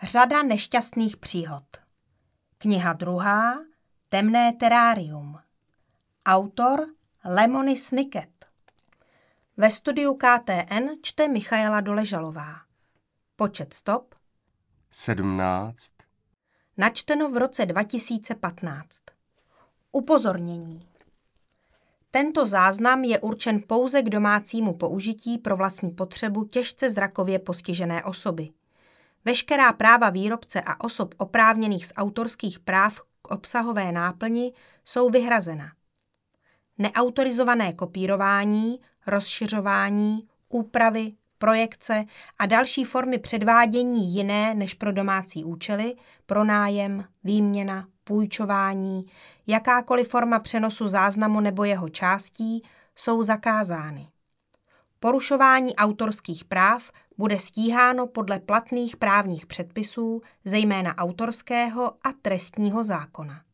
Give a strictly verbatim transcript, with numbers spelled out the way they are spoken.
Řada nešťastných příhod. Kniha druhá. Temné terárium. Autor Lemony Snicket. Ve studiu K T N čte Michaela Doležalová. Počet stop sedmnáct. Načteno v roce dva tisíce patnáct. Upozornění. Tento záznam je určen pouze k domácímu použití pro vlastní potřebu těžce zrakově postižené osoby. Veškerá práva výrobce a osob oprávněných z autorských práv k obsahové náplni jsou vyhrazena. Neautorizované kopírování, rozšiřování, úpravy, projekce a další formy předvádění jiné než pro domácí účely, pronájem, výměna, půjčování, jakákoliv forma přenosu záznamu nebo jeho částí jsou zakázány. Porušování autorských práv bude stíháno podle platných právních předpisů, zejména autorského a trestního zákona.